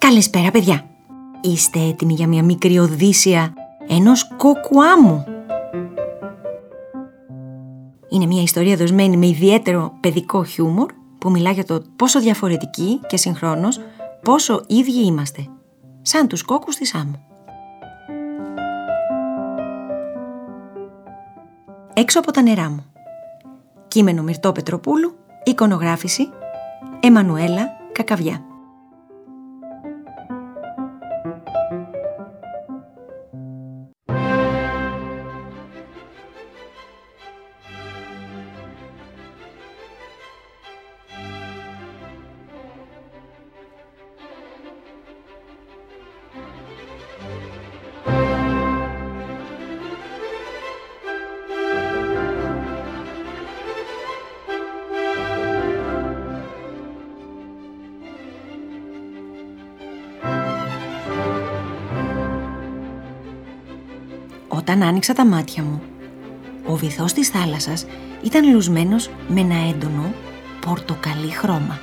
Καλησπέρα, παιδιά. Είστε έτοιμοι για μια μικρή οδύσσια ενός κόκκου άμμου? Είναι μια ιστορία δοσμένη με ιδιαίτερο παιδικό χιούμορ που μιλά για το πόσο διαφορετικοί και συγχρόνως πόσο ίδιοι είμαστε, σαν τους κόκκους της άμμου. Έξω από τα νερά μου. Κείμενο Μυρτώ Πετροπούλου, εικονογράφηση Εμμανουέλα Κακαβιά. Όταν άνοιξα τα μάτια μου, ο βυθός της θάλασσας ήταν λουσμένος με ένα έντονο πορτοκαλί χρώμα.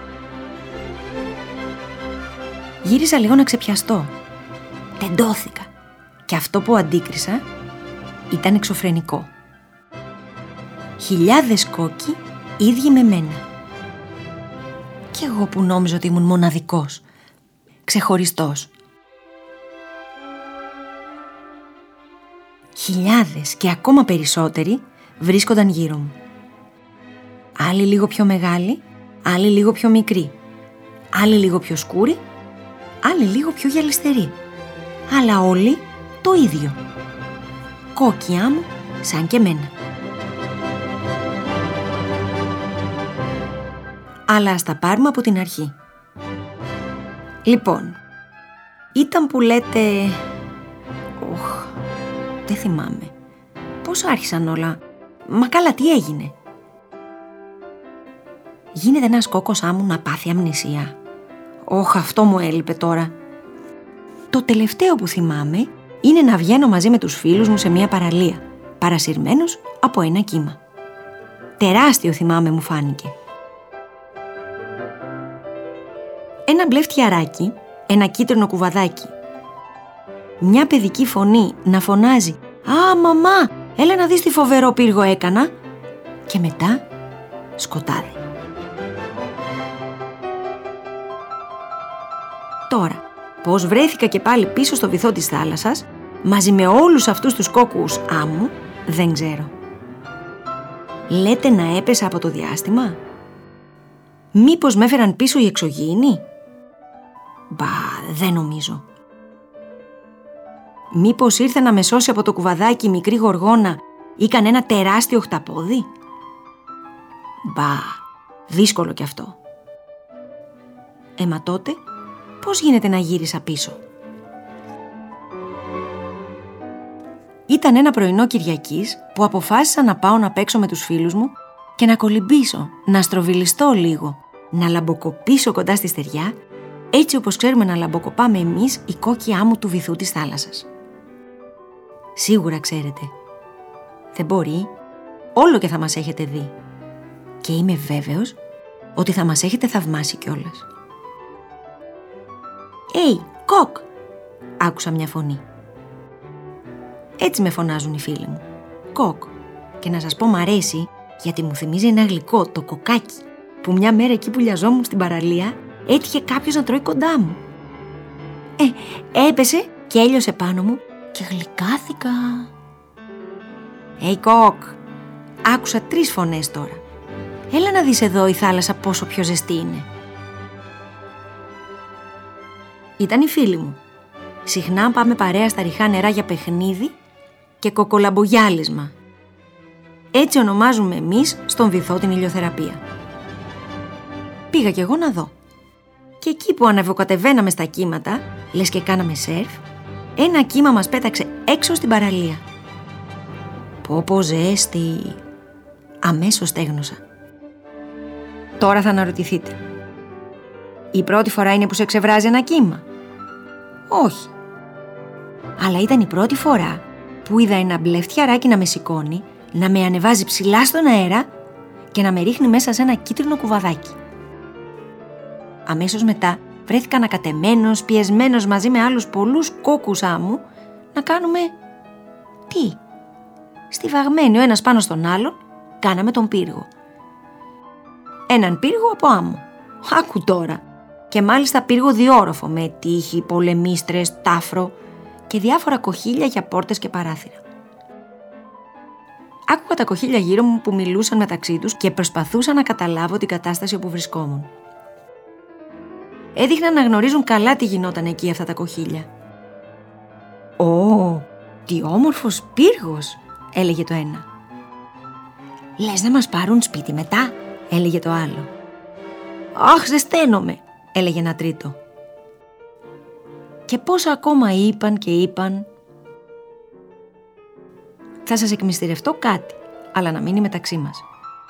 Γύρισα λίγο να ξεπιαστώ. Τεντώθηκα και αυτό που αντίκρισα ήταν εξωφρενικό. Χιλιάδες κόκκι ίδιοι με μένα. Κι εγώ που νόμιζα ότι ήμουν μοναδικός, ξεχωριστός. Χιλιάδες και ακόμα περισσότεροι βρίσκονταν γύρω μου. Άλλοι λίγο πιο μεγάλοι, άλλοι λίγο πιο μικροί, άλλοι λίγο πιο σκούροι, άλλοι λίγο πιο γυαλιστεροί, αλλά όλοι το ίδιο. Κόκκι άμμου σαν και μένα. Αλλά ας τα πάρουμε από την αρχή. Λοιπόν, ήταν που λέτε... δεν θυμάμαι. Πώς άρχισαν όλα? Μα καλά, τι έγινε? Γίνεται ένας κόκκος άμμου να πάθει αμνησία? Αυτό μου έλειπε τώρα. Το τελευταίο που θυμάμαι είναι να βγαίνω μαζί με τους φίλους μου σε μια παραλία, παρασυρμένος από ένα κύμα. Τεράστιο θυμάμαι μου φάνηκε. Ένα μπλε φτιαράκι, ένα κίτρινο κουβαδάκι, μια παιδική φωνή να φωνάζει «Α, μαμά, έλα να δεις τι φοβερό πύργο έκανα» και μετά σκοτάδι. Τώρα, πώς βρέθηκα και πάλι πίσω στο βυθό της θάλασσας μαζί με όλους αυτούς τους κόκκους άμμου, δεν ξέρω. Λέτε να έπεσα από το διάστημα? Μήπως με έφεραν πίσω οι εξωγήινοι? Δεν νομίζω. Μήπως ήρθε να με σώσει από το κουβαδάκι η μικρή γοργόνα ή κανένα τεράστιο χταπόδι? Δύσκολο κι αυτό. Μα τότε πώς γίνεται να γύρισα πίσω? Ήταν ένα πρωινό Κυριακής που αποφάσισα να πάω να παίξω με τους φίλους μου και να κολυμπήσω, να στροβιλιστώ λίγο, να λαμποκοπήσω κοντά στη στεριά, έτσι όπως ξέρουμε να λαμποκοπάμε εμείς οι κόκκι άμμου του βυθού της θάλασσας. Σίγουρα ξέρετε. Δεν μπορεί. Όλο και θα μας έχετε δει. Και είμαι βέβαιος ότι θα μας έχετε θαυμάσει κιόλας. Κοκ! Άκουσα μια φωνή. Έτσι με φωνάζουν οι φίλοι μου. Κοκ. Και να σας πω μ' αρέσει γιατί μου θυμίζει ένα γλυκό, το κοκάκι, που μια μέρα εκεί που λιαζόμουν στην παραλία έτυχε κάποιος να τρώει κοντά μου. Έπεσε και έλειωσε πάνω μου και γλυκάθηκα. Κοκ! Άκουσα 3 φωνές τώρα. Έλα να δεις εδώ η θάλασσα πόσο πιο ζεστή είναι. Ήταν οι φίλοι μου. Συχνά πάμε παρέα στα ριχά νερά για παιχνίδι και κοκολαμπογιάλισμα. Έτσι ονομάζουμε εμείς στον βυθό την ηλιοθεραπεία. Πήγα κι εγώ να δω. Και εκεί που ανεβοκατεβαίναμε στα κύματα, λες και κάναμε σερφ, ένα κύμα μας πέταξε έξω στην παραλία. Πω ζέστη! Αμέσως στέγνωσα. Τώρα θα αναρωτηθείτε. Η πρώτη φορά είναι που σε ξεβράζει ένα κύμα? Όχι. Αλλά ήταν η πρώτη φορά που είδα ένα μπλε φτιαράκι να με σηκώνει, να με ανεβάζει ψηλά στον αέρα και να με ρίχνει μέσα σε ένα κίτρινο κουβαδάκι. Αμέσως μετά βρέθηκα ανακατεμένος, πιεσμένος μαζί με άλλους πολλούς κόκκους άμμου να κάνουμε... Τι? Στιβαγμένοι ο ένας πάνω στον άλλον, κάναμε τον πύργο. Έναν πύργο από άμμο. Άκου τώρα. Και μάλιστα πύργο διόροφο με τείχη, πολεμίστρες, τάφρο και διάφορα κοχύλια για πόρτες και παράθυρα. Άκουγα τα κοχύλια γύρω μου που μιλούσαν μεταξύ τους και προσπαθούσα να καταλάβω την κατάσταση όπου βρισκόμουν. Έδειχναν να γνωρίζουν καλά τι γινόταν εκεί αυτά τα κοχύλια. «Ω, τι όμορφος πύργος», έλεγε το ένα. «Λες να μας πάρουν σπίτι μετά», έλεγε το άλλο. «Αχ, ζεσταίνομαι», έλεγε ένα τρίτο. Και πόσα ακόμα είπαν και είπαν. Θα σας εκμυστηρευτώ κάτι, αλλά να μείνει μεταξύ μας.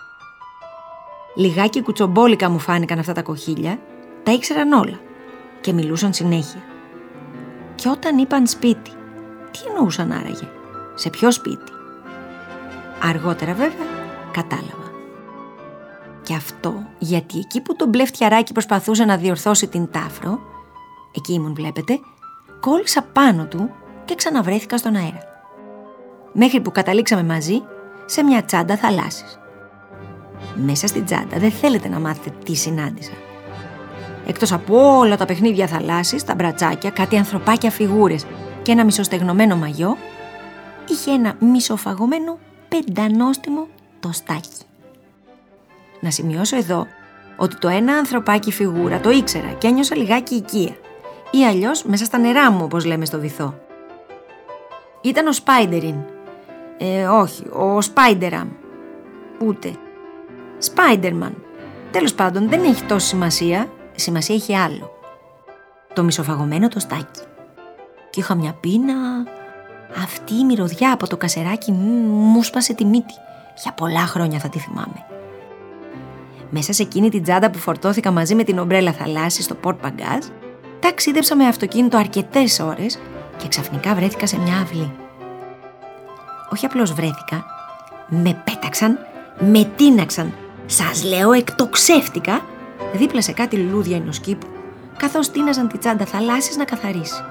Λιγάκι κουτσομπόλικα μου φάνηκαν αυτά τα κοχύλια, τα ήξεραν όλα και μιλούσαν συνέχεια. Και όταν είπαν σπίτι, τι εννοούσαν άραγε, σε ποιο σπίτι? Αργότερα βέβαια κατάλαβα. Και αυτό γιατί εκεί που το μπλε φτιαράκι προσπαθούσε να διορθώσει την τάφρο, εκεί ήμουν βλέπετε, κόλλησα πάνω του και ξαναβρέθηκα στον αέρα. Μέχρι που καταλήξαμε μαζί σε μια τσάντα θαλάσσης. Μέσα στην τσάντα δεν θέλετε να μάθετε τι συνάντησα. Εκτός από όλα τα παιχνίδια θαλάσσης, τα μπρατσάκια, κάτι ανθρωπάκια φιγούρες και ένα μισοστεγνωμένο μαγιό, είχε ένα μισοφαγωμένο πεντανόστιμο τοστάκι. Να σημειώσω εδώ ότι το ένα ανθρωπάκι φιγούρα το ήξερα και ένιωσα λιγάκι οικία, ή αλλιώς μέσα στα νερά μου, όπως λέμε στο βυθό. Ήταν ο Σπάιντεριν. Όχι, ο Σπάιντεραμ. Ούτε. Σπάιντερμαν. Τέλος πάντων, δεν έχει τόση σημασία. Σημασία έχει άλλο. Το μισοφαγωμένο τοστάκι. Και είχα μια πείνα. Αυτή η μυρωδιά από το κασεράκι μου σπάσε τη μύτη. Για πολλά χρόνια θα τη θυμάμαι. Μέσα σε εκείνη την τσάντα που φορτώθηκα μαζί με την ομπρέλα θαλάσσης στο πορτ μπαγκάζ, ταξίδεψα με αυτοκίνητο αρκετές ώρες και ξαφνικά βρέθηκα σε μια αυλή. Όχι απλώς βρέθηκα, με πέταξαν, με τίναξαν, σας λέω εκτοξεύτηκα, δίπλα σε κάτι λουλούδια ενοσκήπου, καθώς τίναζαν τη τσάντα θαλάσσης να καθαρίσει.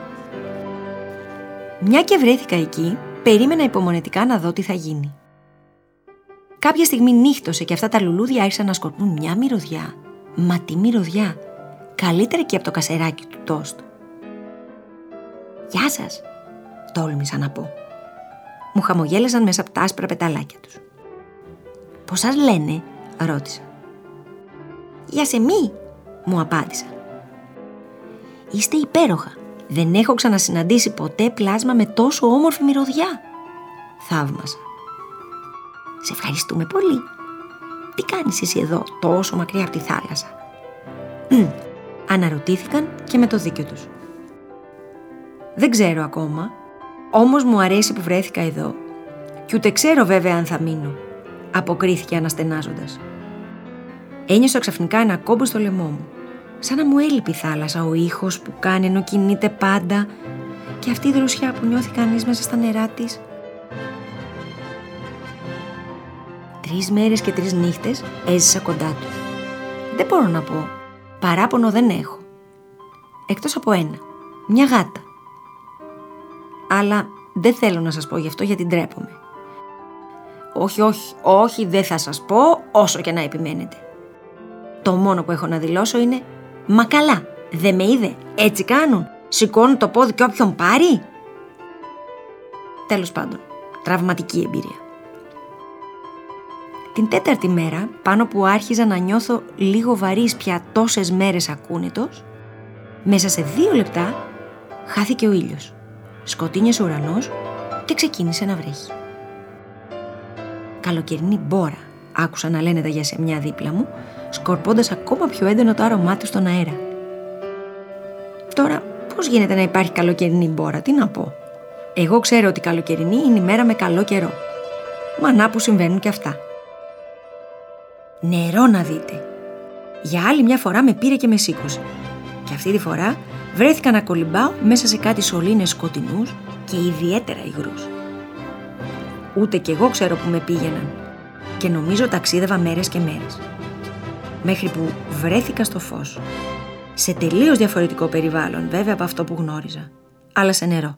Μια και βρέθηκα εκεί, περίμενα υπομονετικά να δω τι θα γίνει. Κάποια στιγμή νύχτωσε και αυτά τα λουλούδια άρχισαν να σκορπούν μια μυρωδιά. Μα τι μυρωδιά! Καλύτερη και από το κασεράκι του τόστ. «Γεια σας», τόλμησα να πω. Μου χαμογέλασαν μέσα από τα άσπρα πεταλάκια τους. «Πώς σας λένε?» ρώτησα. «Γεια σε μη», μου απάντησα. «Είστε υπέροχα. Δεν έχω ξανασυναντήσει ποτέ πλάσμα με τόσο όμορφη μυρωδιά», θαύμασα. «Σε ευχαριστούμε πολύ. Τι κάνεις εσύ εδώ τόσο μακριά από τη θάλασσα?» Αναρωτήθηκαν και με το δίκιο τους. «Δεν ξέρω ακόμα, όμως μου αρέσει που βρέθηκα εδώ και ούτε ξέρω βέβαια αν θα μείνω», αποκρίθηκε αναστενάζοντας. Ένιωσα ξαφνικά ένα κόμπο στο λαιμό μου, σαν να μου έλειπε η θάλασσα, ο ήχος που κάνει ενώ κινείται πάντα και αυτή η δροσιά που νιώθει κανείς μέσα στα νερά της. 3 μέρες και 3 νύχτες έζησα κοντά του. Δεν μπορώ να πω, παράπονο δεν έχω. Εκτός από ένα, μια γάτα. Αλλά δεν θέλω να σας πω γι' αυτό γιατί ντρέπομαι. Όχι, δεν θα σας πω όσο και να επιμένετε. Το μόνο που έχω να δηλώσω είναι «Μα καλά, δεν με είδε, έτσι κάνουν, σηκώνουν το πόδι και όποιον πάρει». Τέλος πάντων, τραυματική εμπειρία. Την 4η μέρα, πάνω που άρχιζα να νιώθω λίγο βαρύς πια τόσες μέρες ακούνητος, μέσα σε 2 λεπτά χάθηκε ο ήλιος, σκοτίνιασε ο ουρανός και ξεκίνησε να βρέχει. «Καλοκαιρινή μπόρα», άκουσα να λένε τα γιασεμιά δίπλα μου, σκορπώντας ακόμα πιο έντονο το άρωμά του στον αέρα. Τώρα, πώς γίνεται να υπάρχει καλοκαιρινή μπόρα, τι να πω. Εγώ ξέρω ότι καλοκαιρινή είναι η μέρα με καλό καιρό. Μα να που συμβαίνουν και αυτά. Νερό να δείτε. Για άλλη μια φορά με πήρε και με σήκωσε. Και αυτή τη φορά βρέθηκα να κολυμπάω μέσα σε κάτι σωλήνες σκοτεινούς και ιδιαίτερα υγρούς. Ούτε κι εγώ ξέρω που με πήγαιναν και νομίζω ταξίδευα μέρες και μέρες. Μέχρι που βρέθηκα στο φως. Σε τελείως διαφορετικό περιβάλλον, βέβαια, από αυτό που γνώριζα. Αλλά σε νερό.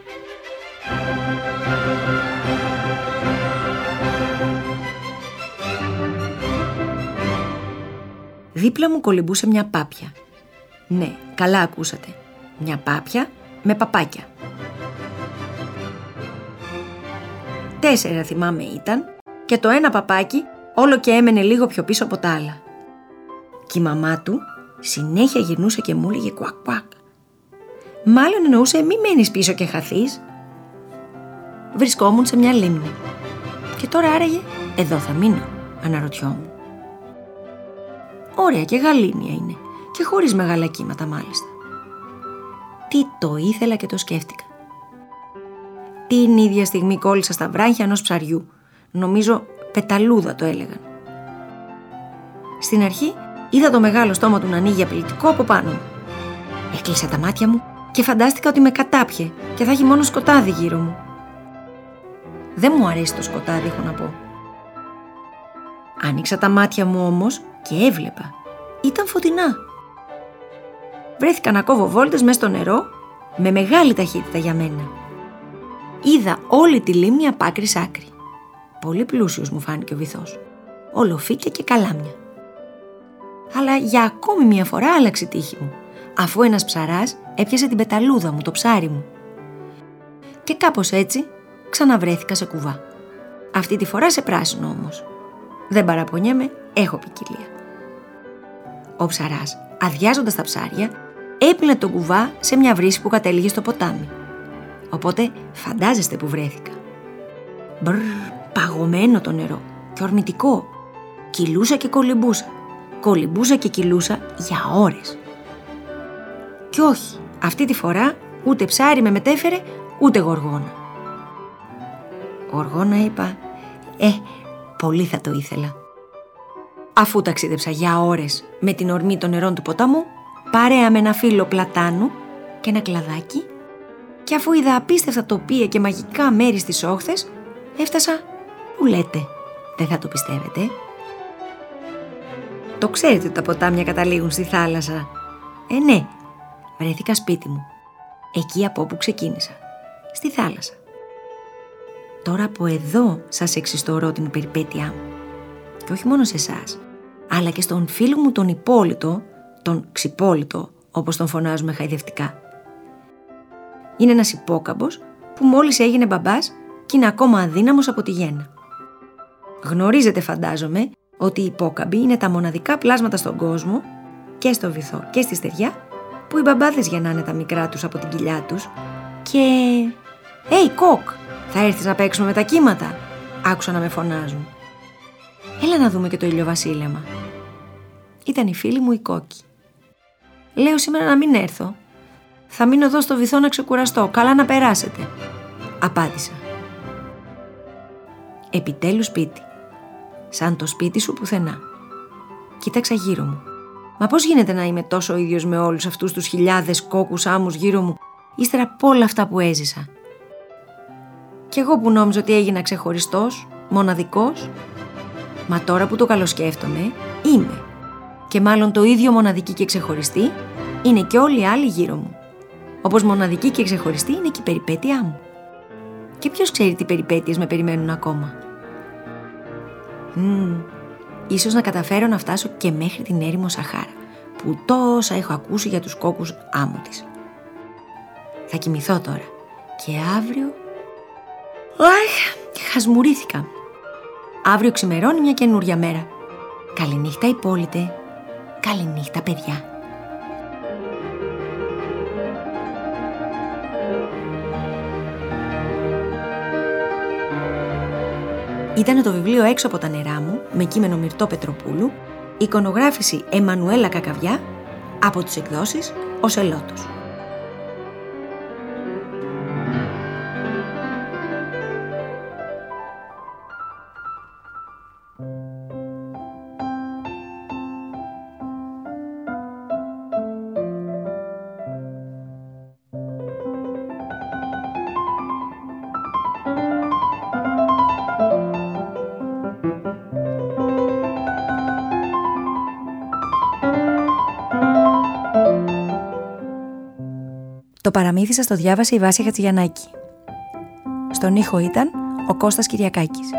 Δίπλα μου κολυμπούσε μια πάπια. Ναι, καλά ακούσατε. Μια πάπια με παπάκια. 4 θυμάμαι ήταν και το ένα παπάκι όλο και έμενε λίγο πιο πίσω από τα άλλα. Και η μαμά του συνέχεια γυρνούσε και μου έλεγε κουακ κουακ. Μάλλον εννοούσε μη μένεις πίσω και χαθείς. Βρισκόμουν σε μια λίμνη. Και τώρα άραγε εδώ θα μείνω, αναρωτιόμουν. Ωραία και γαλήνια είναι και χωρίς μεγάλα κύματα μάλιστα. Τι το ήθελα και το σκέφτηκα. Την ίδια στιγμή κόλλησα στα βράχια ενός ψαριού. Νομίζω πεταλούδα το έλεγαν. Στην αρχή είδα το μεγάλο στόμα του να ανοίγει απειλητικό από πάνω μου. Έκλεισα τα μάτια μου και φαντάστηκα ότι με κατάπιε και θα έχει μόνο σκοτάδι γύρω μου. Δεν μου αρέσει το σκοτάδι, έχω να πω. Άνοιξα τα μάτια μου όμως και έβλεπα. Ήταν φωτεινά. Βρέθηκα να κόβω βόλτες μέσα στο νερό με μεγάλη ταχύτητα για μένα. Είδα όλη τη λίμνη απ' άκρη σ' άκρη. Πολύ πλούσιος μου φάνηκε ο βυθός. Ολοφύκια και καλάμια. Αλλά για ακόμη μια φορά άλλαξε η τύχη μου, αφού ένας ψαράς έπιασε την πεταλούδα μου, το ψάρι μου. Και κάπως έτσι ξαναβρέθηκα σε κουβά. Αυτή τη φορά σε πράσινο όμως. Δεν παραπονιέμαι, έχω ποικιλία. Ο ψαράς, αδειάζοντας τα ψάρια, έπλυνε τον κουβά σε μια βρύση που κατέληγε στο ποτάμι. Οπότε φαντάζεστε που βρέθηκα. Μπρρ, παγωμένο το νερό και ορμητικό. Κυλούσα και κολυμπούσα. Κολυμπούσα και κυλούσα για ώρες. Κι όχι, αυτή τη φορά ούτε ψάρι με μετέφερε, ούτε γοργόνα. Γοργόνα είπα, πολύ θα το ήθελα. Αφού ταξίδεψα για ώρες με την ορμή των νερών του ποταμού, παρέα με ένα φύλλο πλατάνου και ένα κλαδάκι, και αφού είδα απίστευτα τοπία και μαγικά μέρη στις όχθες, έφτασα, που λέτε, δεν θα το πιστεύετε. Το ξέρετε ότι τα ποτάμια καταλήγουν στη θάλασσα. Ναι, βρέθηκα σπίτι μου, εκεί από όπου ξεκίνησα, στη θάλασσα. Τώρα από εδώ σας εξιστορώ την περιπέτειά μου. Και όχι μόνο σε εσάς, αλλά και στον φίλο μου τον Υπόλυτο, τον Ξυπόλυτο, όπως τον φωνάζουμε χαϊδευτικά. Είναι ένας υπόκαμπος που μόλις έγινε μπαμπάς και είναι ακόμα αδύναμος από τη γέννα. Γνωρίζετε, φαντάζομαι, ότι οι υπόκαμποι είναι τα μοναδικά πλάσματα στον κόσμο, και στο βυθό και στη στεριά, που οι μπαμπάδες γεννάνε τα μικρά τους από την κοιλιά τους και... Κοκ, θα έρθεις να παίξουμε με τα κύματα? Άκουσα να με φωνάζουν. Έλα να δούμε και το ηλιοβασίλεμα. Ήταν η φίλη μου η Κόκκι. Λέω σήμερα να μην έρθω. Θα μείνω εδώ στο βυθό να ξεκουραστώ. Καλά να περάσετε, απάντησα. Επιτέλους σπίτι. Σαν το σπίτι σου πουθενά. Κοίταξα γύρω μου. Μα πώς γίνεται να είμαι τόσο ίδιος με όλους αυτούς τους χιλιάδες κόκκους άμμους γύρω μου, ύστερα από όλα αυτά που έζησα? Κι εγώ που νόμιζα ότι έγινα ξεχωριστός, μοναδικός. Μα τώρα που το καλοσκέφτομαι, είμαι. Και μάλλον το ίδιο μοναδική και ξεχωριστή είναι και όλοι οι άλλοι γύρω μου. Όπως μοναδική και ξεχωριστή είναι και η περιπέτειά μου. Και ποιος ξέρει τι περιπέτειες με περιμένουν ακόμα. Ίσως να καταφέρω να φτάσω και μέχρι την έρημο Σαχάρα, που τόσα έχω ακούσει για τους κόκκους άμμου της. Θα κοιμηθώ τώρα. Και αύριο... χασμουρήθηκα. Αύριο ξημερώνει μια καινούρια μέρα. Καληνύχτα, Υπόλυτε. Καληνύχτα, παιδιά. Ήταν το βιβλίο «Έξω από τα νερά μου» με κείμενο Μυρτώ Πετροπούλου, εικονογράφηση Εμμανουέλα Κακαβιά, από τις εκδόσεις Ο Σελότος. Το παραμύθι σας το διάβασε η Βάσια Χατζηγιαννάκη. Στον ήχο ήταν ο Κώστας Κυριακάκης.